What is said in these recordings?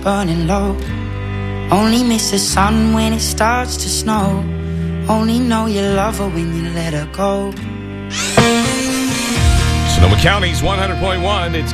burning low. Only miss the sun when it starts to snow. Only know you love her when you let her go. Sonoma County's 100.1. It's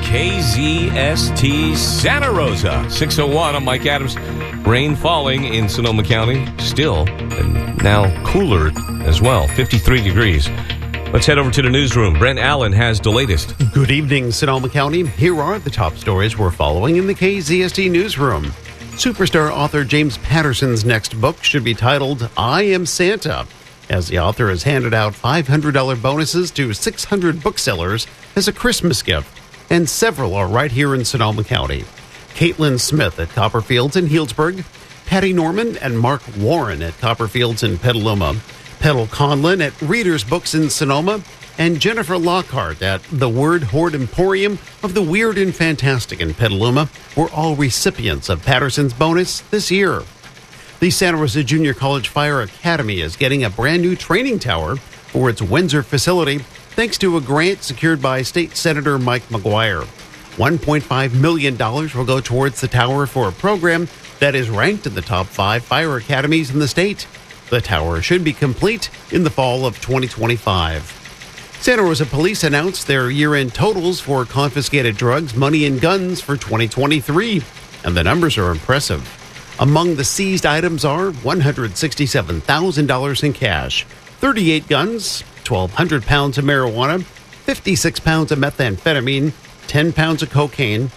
KZST Santa Rosa. 6:01. I'm Mike Adams. Rain falling in Sonoma County. Still, and now cooler as well. 53 degrees. Let's head over to the newsroom. Brent Allen has the latest. Good evening, Sonoma County. Here are the top stories we're following in the KZST newsroom. Superstar author James Patterson's next book should be titled I Am Santa, as the author has handed out $500 bonuses to 600 booksellers as a Christmas gift, and several are right here in Sonoma County. Caitlin Smith at Copperfields in Healdsburg, Patty Norman and Mark Warren at Copperfields in Petaluma, Petal Conlon at Reader's Books in Sonoma, and Jennifer Lockhart at the Word Hoard Emporium of the Weird and Fantastic in Petaluma were all recipients of Patterson's bonus this year. The Santa Rosa Junior College Fire Academy is getting a brand new training tower for its Windsor facility thanks to a grant secured by State Senator Mike McGuire. $1.5 million will go towards the tower for a program that is ranked in the top 5 fire academies in the state. The tower should be complete in the fall of 2025. Santa Rosa Police announced their year-end totals for confiscated drugs, money, and guns for 2023, and the numbers are impressive. Among the seized items are $167,000 in cash, 38 guns, 1,200 pounds of marijuana, 56 pounds of methamphetamine, 10 pounds of cocaine,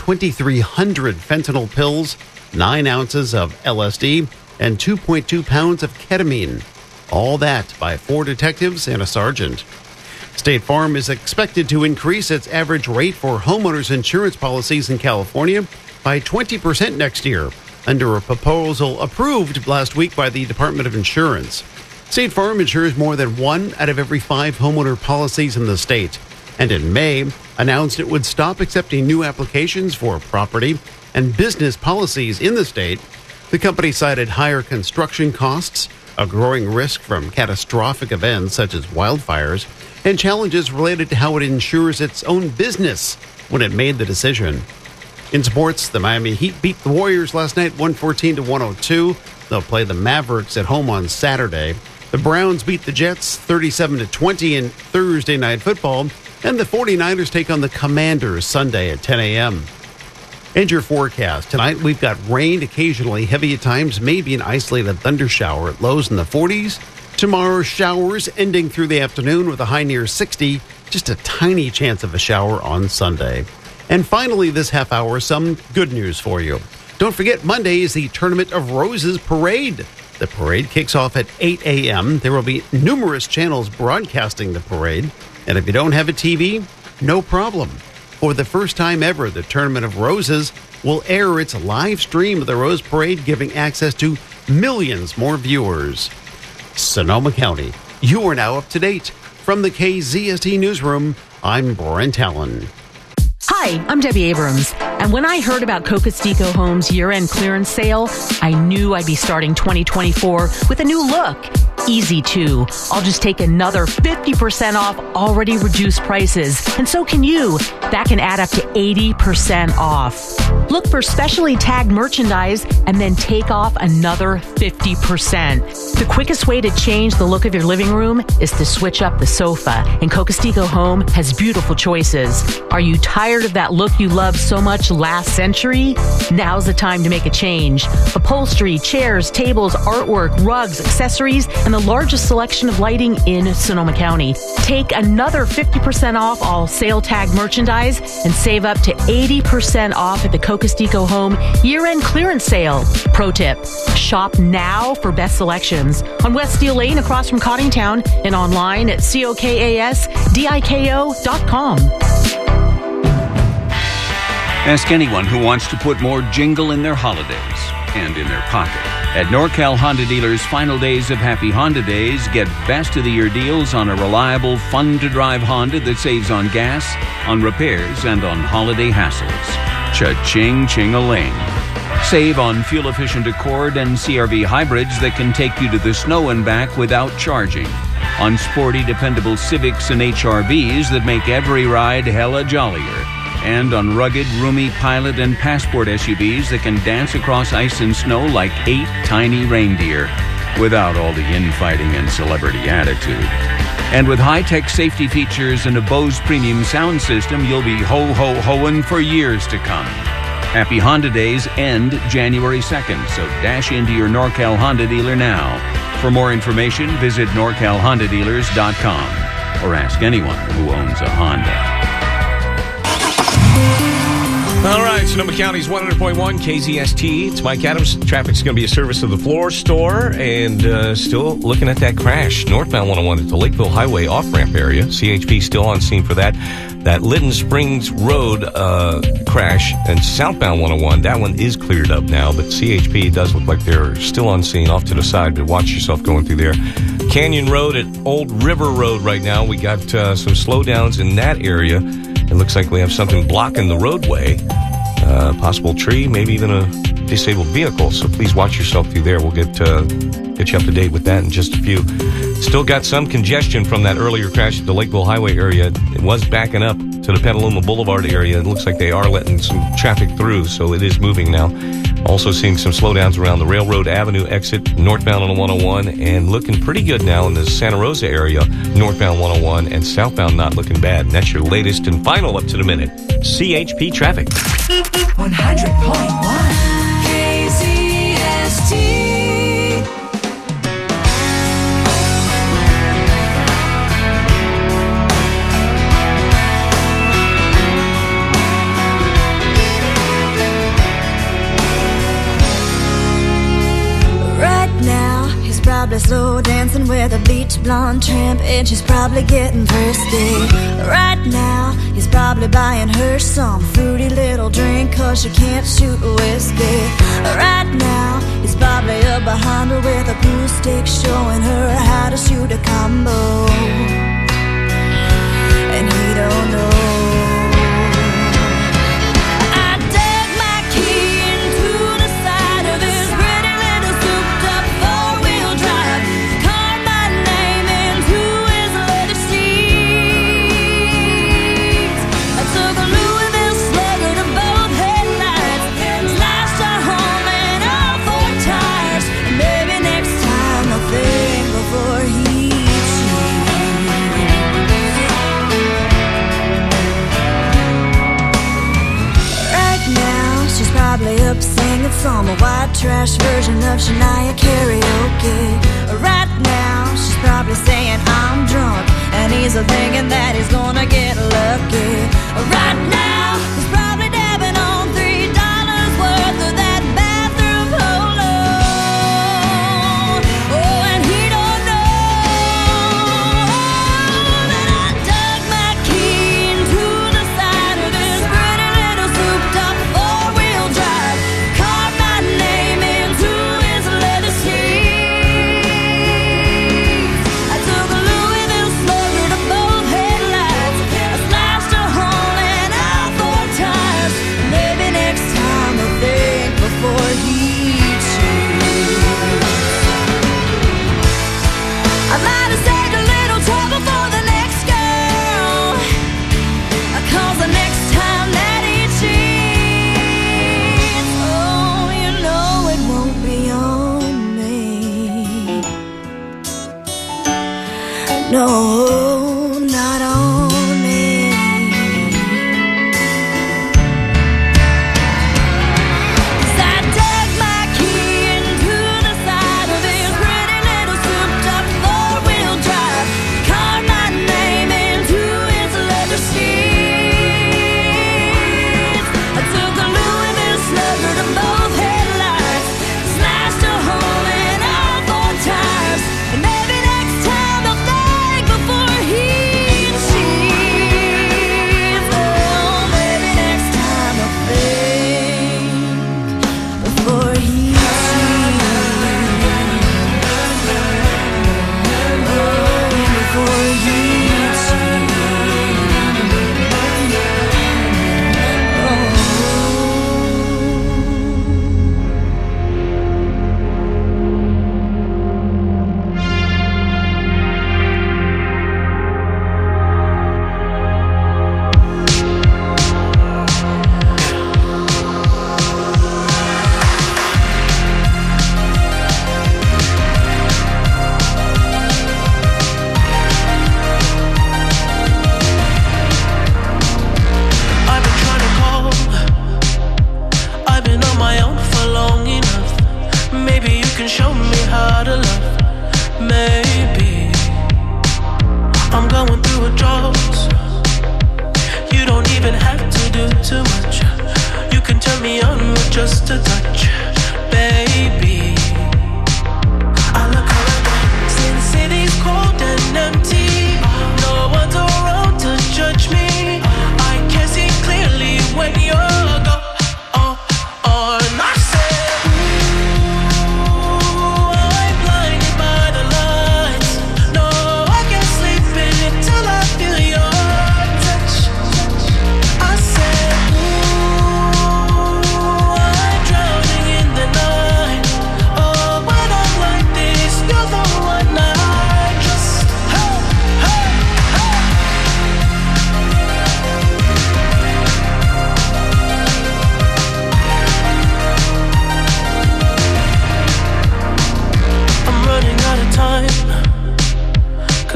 2,300 fentanyl pills, 9 ounces of LSD, and 2.2 pounds of ketamine. All that by 4 detectives and a sergeant. State Farm is expected to increase its average rate for homeowners insurance policies in California by 20% next year, under a proposal approved last week by the Department of Insurance. State Farm insures more than 1 out of every 5 homeowner policies in the state, and in May announced it would stop accepting new applications for property and business policies in the state. The company cited higher construction costs, a growing risk from catastrophic events such as wildfires, and challenges related to how it insures its own business when it made the decision. In sports, the Miami Heat beat the Warriors last night 114-102. They'll play the Mavericks at home on Saturday. The Browns beat the Jets 37-20 in Thursday Night Football, and the 49ers take on the Commanders Sunday at 10 a.m. And your forecast. Tonight, we've got rain, occasionally heavy at times, maybe an isolated thundershower at lows in the 40s. Tomorrow, showers ending through the afternoon with a high near 60. Just a tiny chance of a shower on Sunday. And finally, this half hour, some good news for you. Don't forget, Monday is the Tournament of Roses Parade. The parade kicks off at 8 a.m. There will be numerous channels broadcasting the parade. And if you don't have a TV, no problem. For the first time ever, the Tournament of Roses will air its live stream of the Rose Parade, giving access to millions more viewers. Sonoma County, you are now up to date. From the KZST Newsroom, I'm Brent Allen. Hi, I'm Debbie Abrams, and when I heard about Cocos-Tico Homes' year-end clearance sale, I knew I'd be starting 2024 with a new look. Easy too. I'll just take another 50% off already reduced prices, and so can you. That can add up to 80% off. Look for specially tagged merchandise and then take off another 50%. The quickest way to change the look of your living room is to switch up the sofa, and Cocos-Tico Home has beautiful choices. Are you tired of that look you loved so much last century? Now's the time to make a change. Upholstery, chairs, tables, artwork, rugs, accessories, and the largest selection of lighting in Sonoma County. Take another 50% off all sale tag merchandise and save up to 80% off at the Cocos-Tico Home year-end clearance sale. Pro tip, shop now for best selections on West Steel Lane across from Cottingtown and online at COKASDIKO.com. Ask anyone who wants to put more jingle in their holidays and in their pocket. At NorCal Honda Dealers' final days of Happy Honda Days, get best of the year deals on a reliable, fun-to-drive Honda that saves on gas, on repairs, and on holiday hassles. Cha-ching, ching-a-ling. Save on fuel-efficient Accord and CR-V hybrids that can take you to the snow and back without charging. On sporty, dependable Civics and HR-Vs that make every ride hella jollier. and on rugged, roomy Pilot and Passport SUVs that can dance across ice and snow like 8 tiny reindeer without all the infighting and celebrity attitude. And with high-tech safety features and a Bose premium sound system, you'll be ho-ho-hoing for years to come. Happy Honda Days end January 2nd, so dash into your NorCal Honda dealer now. For more information, visit NorCalHondaDealers.com or ask anyone who owns a Honda. All right, Sonoma County's 100.1 KZST. It's Mike Adams. Traffic's going to be a service of the Floor Store, and still looking at that crash. Northbound 101 at the Lakeville Highway off-ramp area. CHP still on scene for that. That Lytton Springs Road crash, and southbound 101, that one is cleared up now, but CHP does look like they're still on scene off to the side, but watch yourself going through there. Canyon Road at Old River Road right now. We got some slowdowns in that area. It looks like we have something blocking the roadway. Possible tree, maybe even a disabled vehicle. So please watch yourself through there. We'll get you up to date with that in just a few. Still got some congestion from that earlier crash at the Lakeville Highway area. It was backing up to the Petaluma Boulevard area. It looks like they are letting some traffic through, so it is moving now. Also seeing some slowdowns around the Railroad Avenue exit, northbound on the 101, and looking pretty good now in the Santa Rosa area, northbound 101, and southbound not looking bad. And that's your latest and final up to the minute CHP traffic. 100.1 KZST. Probably slow dancing with a beach blonde tramp, and she's probably getting thirsty. Right now, he's probably buying her some fruity little drink, 'cause she can't shoot whiskey. Right now, he's probably up behind her with a pool stick, showing her how to shoot a combo. And he don't know. Up singing some white trash version of Shania karaoke. Right now, she's probably saying I'm drunk, and he's thinking that he's gonna get lucky. Right now, he's probably dabbing on $3 worth of that bathroom polo. Oh, and he don't know that I dug my key into the side of this pretty little souped up four-wheel drive. No, not on me. 'Cause I dug my key into the side of this pretty little souped up four-wheel drive. Carved my name into its leather seats. I took a Louisville Slugger to both headlights, slashed a hole in all four tires, and maybe next time I'll before he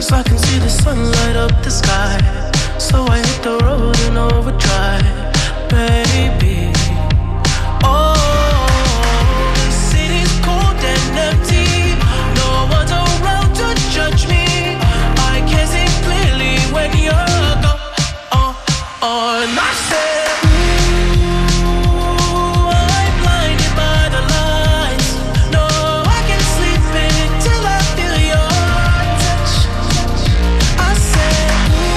so I can see the sun light up the sky. So I hit the road in overdrive, baby. Oh, the city's cold and empty. No one's around to judge me. I can see clearly when you're gone. And I said, ooh, I'm blinded by the lights. No, I can't sleep until I feel your touch. I said,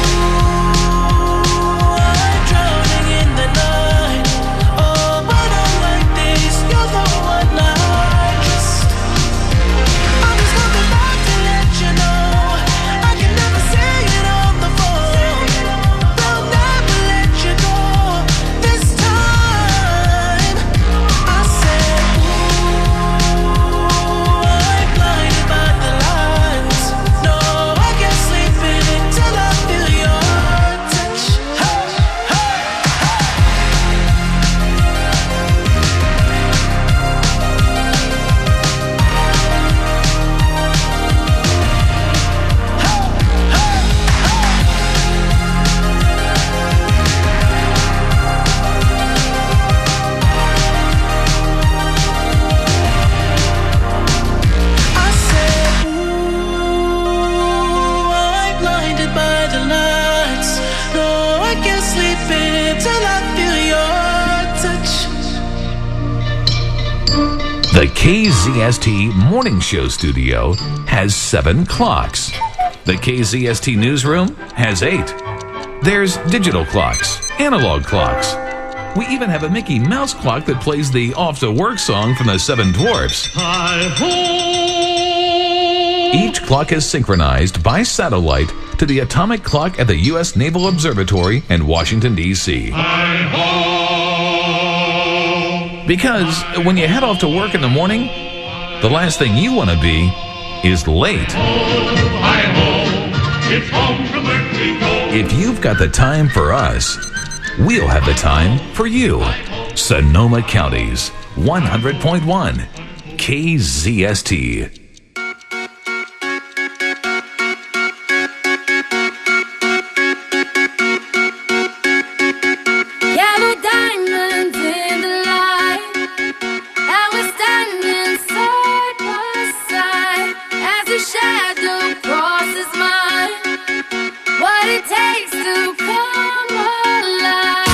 ooh, I'm drowning in the night. Oh, but I'm like this, you're the one I trust. I'm just coming back to let you know I can never say it on the phone. They'll never let you go this time. I said, ooh, I'm blinded by the lights. No, I can't sleep until I feel your touch. Hey, hey, I said, ooh, I'm blinded by the lights. No, I can't sleep until I feel your touch. The KZST Morning Show studio has 7 clocks. The KZST newsroom has 8. There's digital clocks, analog clocks. We even have a Mickey Mouse clock that plays the Off to Work song from the Seven Dwarfs. Each clock is synchronized by satellite to the atomic clock at the U.S. Naval Observatory in Washington, D.C. Because when you head off to work in the morning, the last thing you want to be is late. If you've got the time for us, we'll have the time for you. Sonoma County's 100.1 KZST. Yellow diamonds in the light, and we're standing side by side as a shadow crosses mine. What it takes to come alive.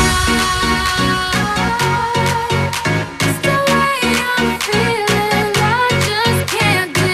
It's the way I'm feeling, I just can't deny.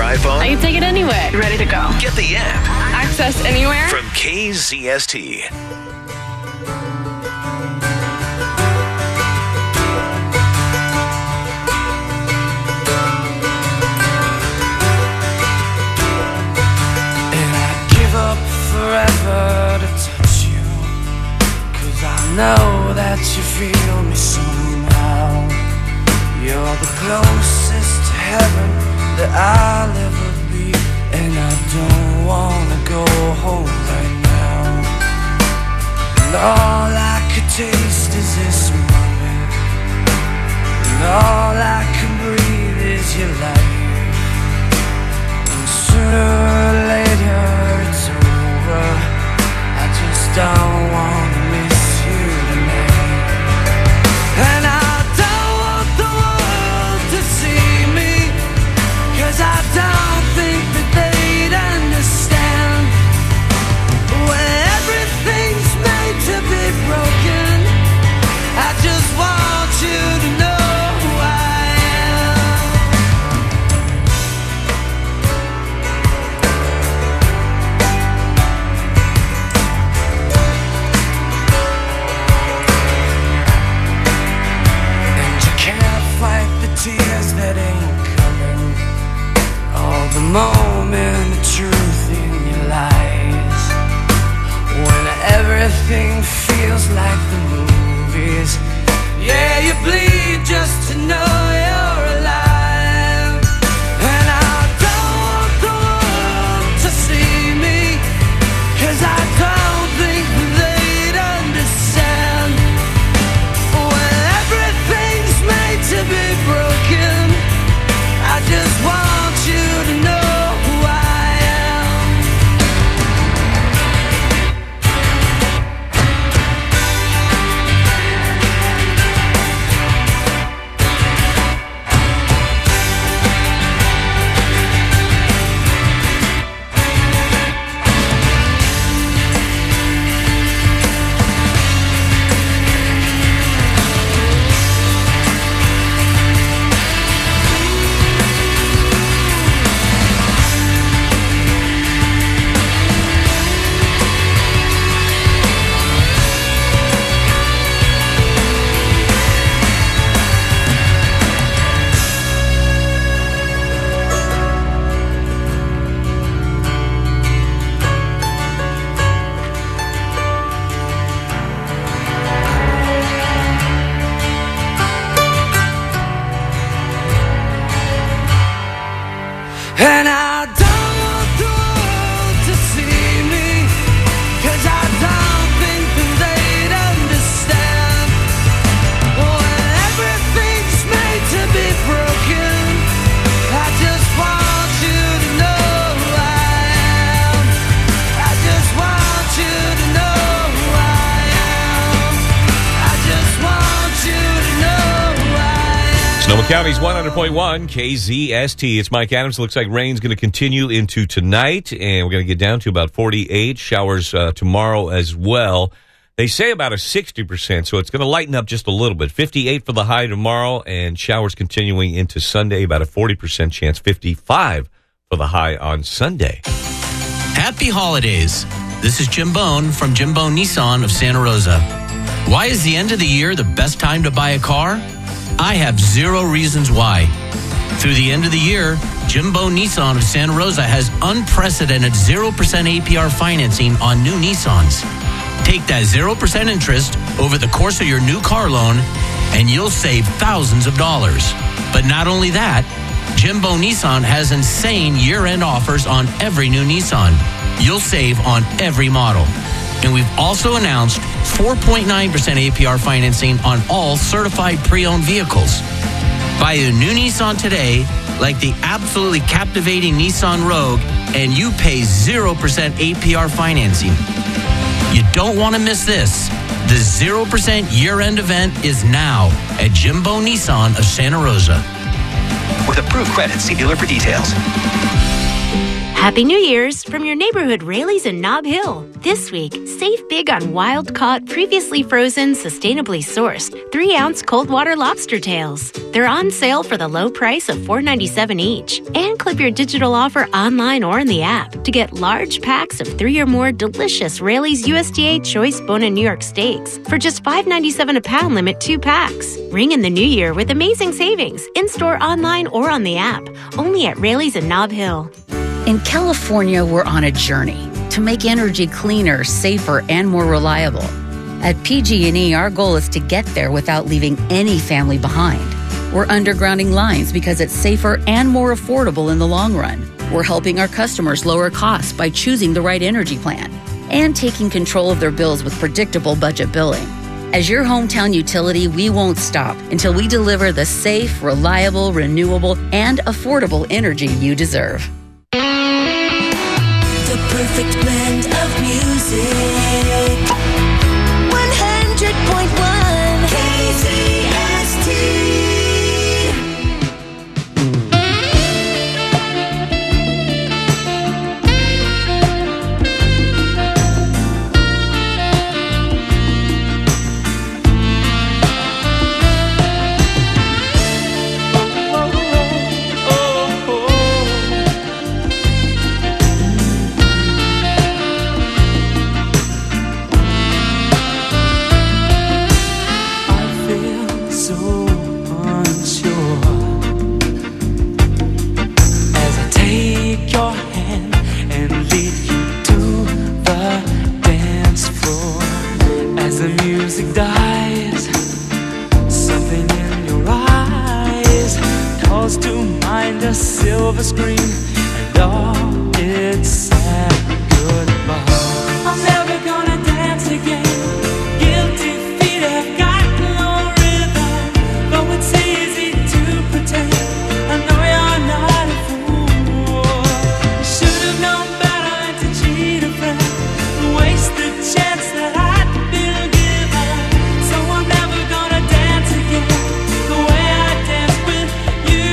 iPhone? I can take it anywhere. Ready to go. Get the app Access anywhere. from KZST. And I'd give up forever to touch you, 'cause I know that you feel me somehow. You're the closest to heaven that I'll ever be, and I don't wanna go home right now. And all I could taste is this moment, and all I can breathe is your life. And sooner or later it's over. I just don't wanna miss you tonight. And I don't want the world to see me, 'cause I don't think that they'd understand. When everything's made to be broken, I just want you to know who I am. And you can't fight the tears that ain't coming, all the moment of truth in your lies. When everything feels like the movies, yeah, you bleed just to know you're alive. And I don't want the world to see me, 'cause I don't think they'd understand. When everything's made to be broken, I just want you to know who I am. And I don't want the world to see me, 'cause I don't think that they'd understand. When everything's made to be broken, I just want you to know who I am. I just want you to know who I am. I just want you to know who I am. Sonoma County's 100.1 KZST. It's Mike Adams. Looks like rain's going to continue into tonight, and we're going to get down to about 48. Showers tomorrow as well. They say about a 60%, so it's going to lighten up just a little bit. 58 for the high tomorrow, and showers continuing into Sunday, about a 40% chance. 55 for the high on Sunday. Happy holidays. This is Jim Bone from Jim Bone Nissan of Santa Rosa. Why is the end of the year the best time to buy a car? I have 0 reasons why. Through the end of the year, Jim Bone Nissan of Santa Rosa has unprecedented 0% APR financing on new Nissans. Take that 0% interest over the course of your new car loan, and you'll save thousands of dollars. But not only that, Jim Bone Nissan has insane year-end offers on every new Nissan. You'll save on every model. And we've also announced 4.9% APR financing on all certified pre-owned vehicles. Buy a new Nissan today, like the absolutely captivating Nissan Rogue, and you pay 0% APR financing. You don't want to miss this. The 0% year-end event is now at Jim Bone Nissan of Santa Rosa. With approved credit, see dealer for details. Happy New Year's from your neighborhood Raley's in Nob Hill. This week, save big on wild-caught, previously frozen, sustainably sourced 3-ounce cold water lobster tails. They're on sale for the low price of $4.97 each. And clip your digital offer online or in the app to get large packs of 3 or more delicious Raley's USDA Choice Bone in New York steaks for just $5.97 a pound, limit 2 packs. Ring in the new year with amazing savings, in-store, online, or on the app. Only at Raley's in Nob Hill. In California, we're on a journey to make energy cleaner, safer, and more reliable. At PG&E, our goal is to get there without leaving any family behind. We're undergrounding lines because it's safer and more affordable in the long run. We're helping our customers lower costs by choosing the right energy plan and taking control of their bills with predictable budget billing. As your hometown utility, we won't stop until we deliver the safe, reliable, renewable, and affordable energy you deserve. The perfect blend of music. 100.1 KZST. Silver screen and all its sad goodbye. I'm never gonna dance again. Guilty feet have got no rhythm. Though it's easy to pretend, I know you're not a fool. Should have known better than to cheat a friend and waste the chance that I'd been given. So I'm never gonna dance again the way I danced with you.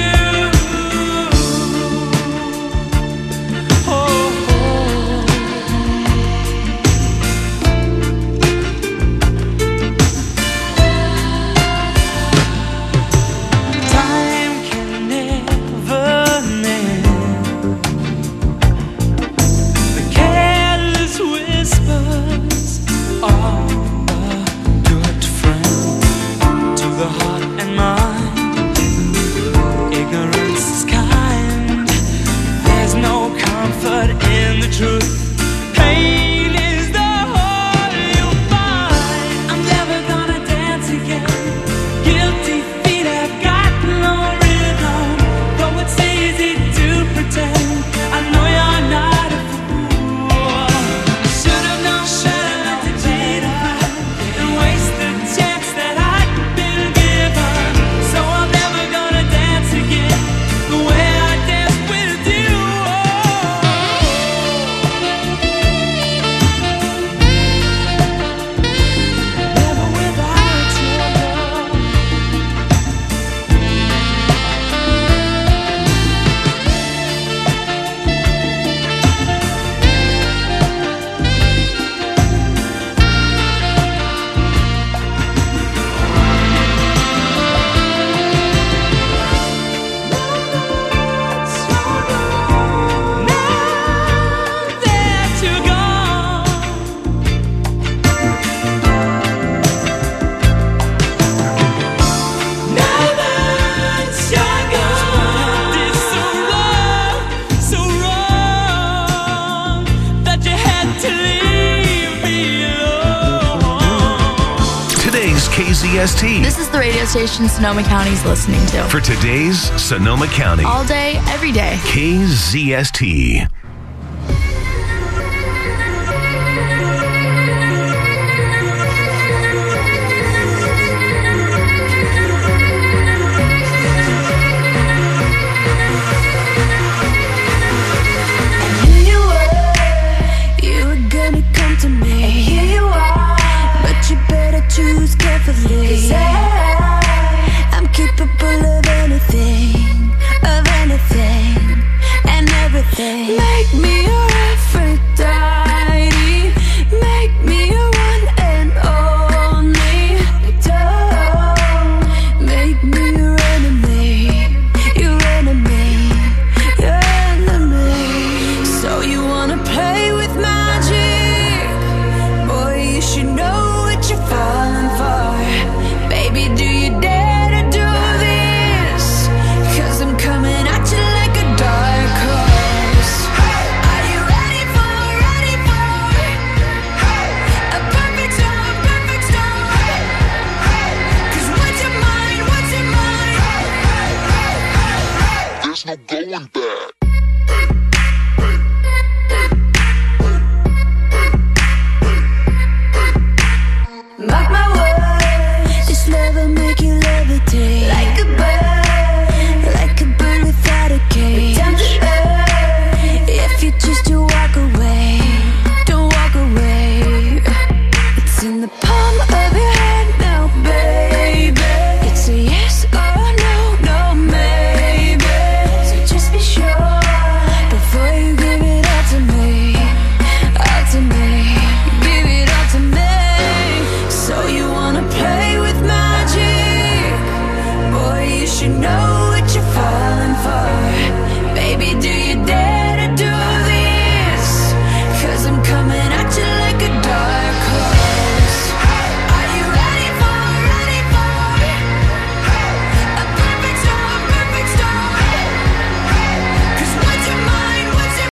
KZST. This is the radio station Sonoma County's listening to. For today's Sonoma County. All day, every day. KZST. Choose carefully, 'cause I'm capable of anything, and everything. day. Make me